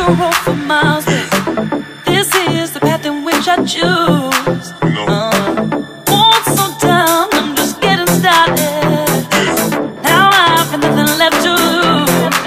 the road for miles, babe. This is the path in which I choose. Won't slow down, I'm just getting started. Now I've got nothing left to lose.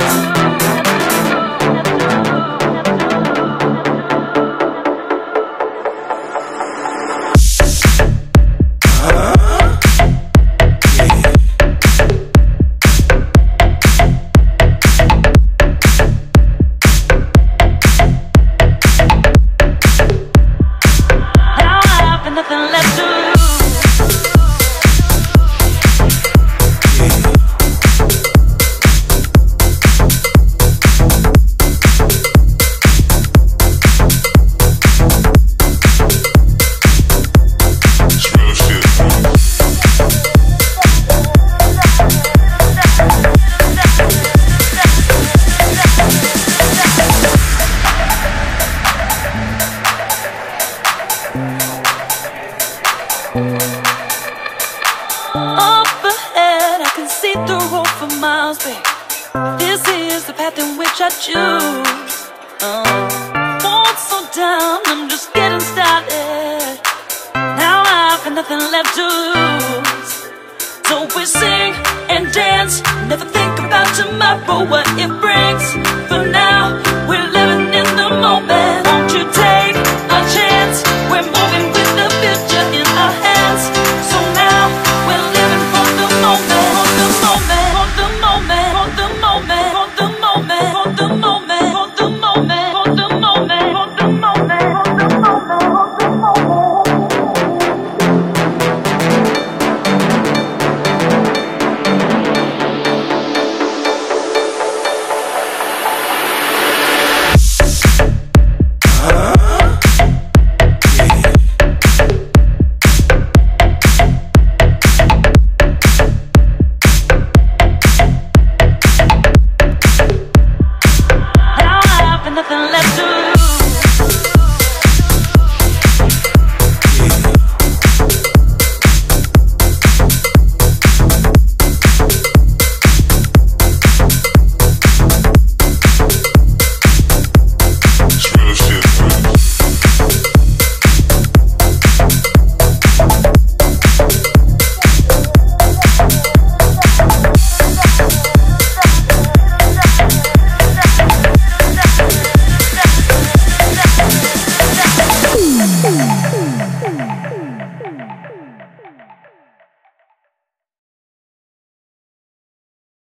Up ahead, I can see the road for miles, babe. This is the path in which I choose. Won't slow down, I'm just getting started. Now I've got nothing left to lose. So we sing and dance, never think about tomorrow, what it brings.